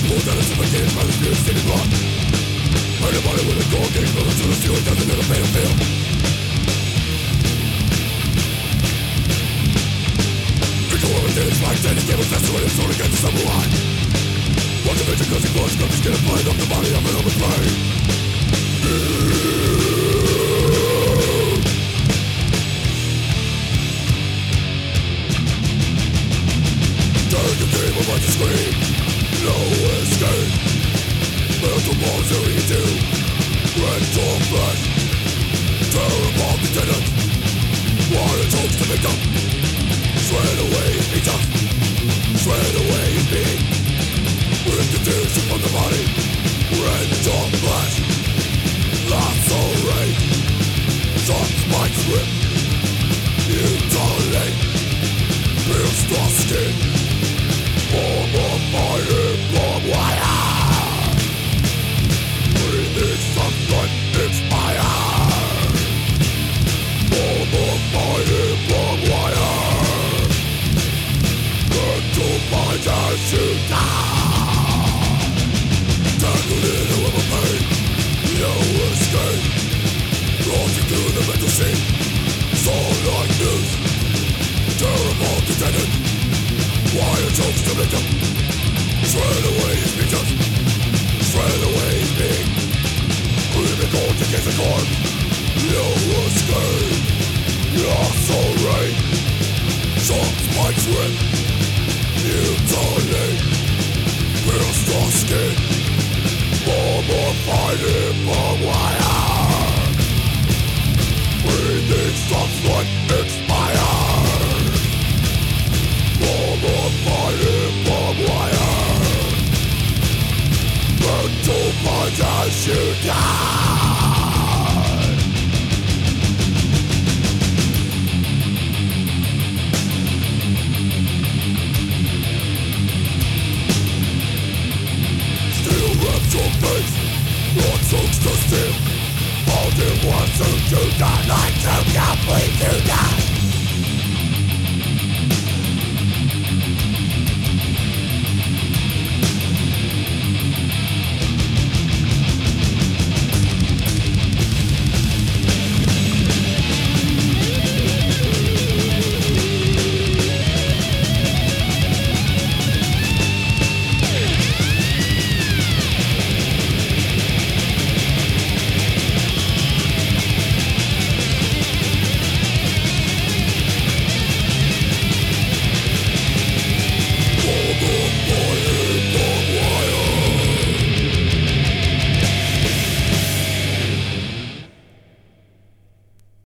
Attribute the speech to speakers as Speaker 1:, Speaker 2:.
Speaker 1: More than a suffocated by the spirit stained blood. Anybody with a cold game from the to the ceiling doesn't know the pain of feel. It's like that he gave us that's what it's all against someone. One dimension cause he was got the skin and blood of the body of an open brain. Turn the game of the screen, no escape. Mental balls are eating, rent or flesh. Tear apart the tenant, what it takes to make up. Shred away his pizza, shred away his being. Rip the tissue from the body, rent or flesh. Lacerate, some spikes rip. Mutilate, pierce the skin. Form of fighting barbed wire. Breathing sunlight, expire. Form of fighting barbed wire. Minds as you die. Tangled in a web of pain, no escape. Crossing through the mental scene, soul-like news. Terrible detenant, wire chokes to make up. Shred away his features, shred away his being. Breathing cold against the corpse, no escape. Lacerate, sharp spikes rip. Mutilate, pierce the skin. Form of fighting barbed wire. Breathing sunlight,